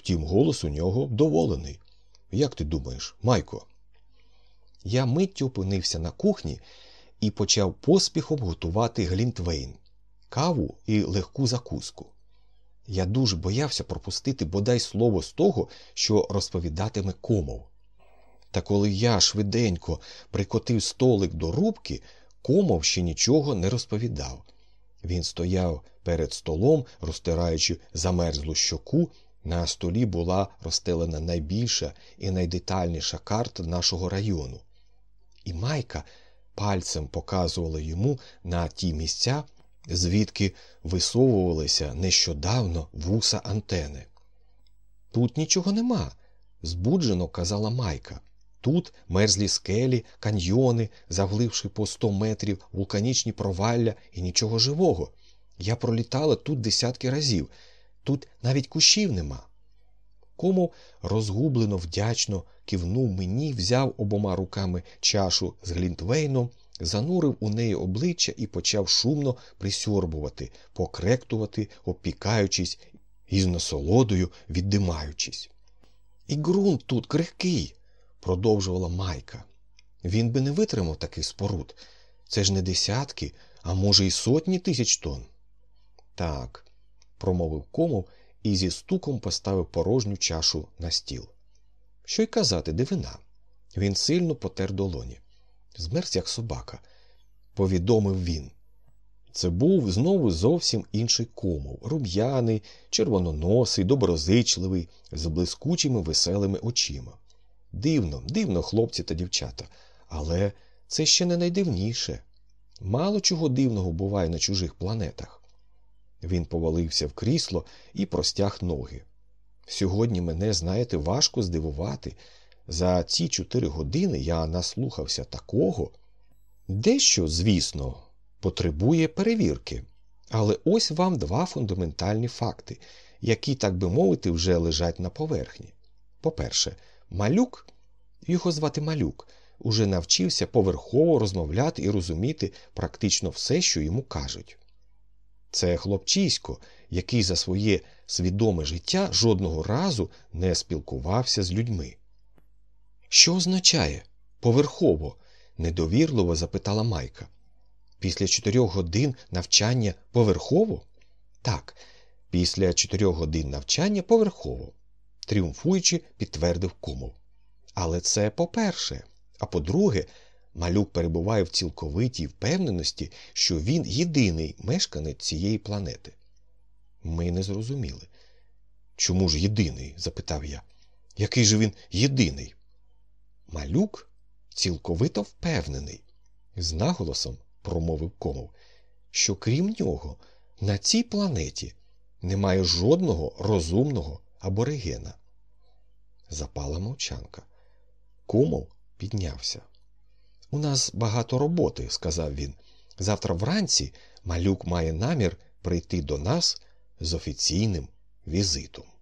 Втім, голос у нього вдоволений. Як ти думаєш, Майко? Я миттю опинився на кухні і почав поспіхом готувати глінтвейн, каву і легку закуску. Я дуже боявся пропустити бодай слово з того, що розповідатиме Комов. Та коли я швиденько прикотив столик до рубки, Комов ще нічого не розповідав. Він стояв перед столом, розтираючи замерзлу щоку. На столі була розстелена найбільша і найдетальніша карта нашого району. І Майка пальцем показувала йому на ті місця, звідки висовувалися нещодавно вуса антени. «Тут нічого нема», – збуджено казала Майка. «Тут мерзлі скелі, каньйони, завливши по 100 метрів, вулканічні провалля і нічого живого. Я пролітала тут десятки разів. Тут навіть кущів нема». Комов розгублено вдячно кивнув мені, взяв обома руками чашу з глінтвейном, занурив у неї обличчя і почав шумно присьорбувати, покректувати, опікаючись і з насолодою віддимаючись. «І ґрунт тут крихкий», – продовжувала Майка. «Він би не витримав таких споруд. Це ж не десятки, а може й сотні тисяч тонн». «Так», – промовив Комов і зі стуком поставив порожню чашу на стіл. Що й казати, дивина. Він сильно потер долоні. «Змерз, як собака», – повідомив він. Це був знову зовсім інший Комов, рум'яний, червононосий, доброзичливий, з блискучими веселими очима. Дивно, хлопці та дівчата, але це ще не найдивніше. Мало чого дивного буває на чужих планетах. Він повалився в крісло і простяг ноги. Сьогодні мене, знаєте, важко здивувати. За ці 4 години я наслухався такого. Дещо, звісно, потребує перевірки. Але ось вам 2 фундаментальні факти, які, так би мовити, вже лежать на поверхні. По-перше, Малюк, його звати Малюк, уже навчився поверхово розмовляти і розуміти практично все, що йому кажуть. Це хлопчисько, який за своє свідоме життя жодного разу не спілкувався з людьми. «Що означає поверхово?» – недовірливо запитала Майка. «Після 4 годин навчання поверхово?» «Так, після 4 годин навчання поверхово», – тріумфуючи підтвердив Комов. «Але це по-перше. А по-друге, Малюк перебуває в цілковитій впевненості, що він єдиний мешканець цієї планети». Ми не зрозуміли. «Чому ж єдиний?» – запитав я. «Який же він єдиний?» «Малюк цілковито впевнений», – з наголосом промовив Комов, «що крім нього на цій планеті немає жодного розумного аборигена». Запала мовчанка. Комов піднявся. «У нас багато роботи», – сказав він. «Завтра вранці Малюк має намір прийти до нас з офіційним візитом».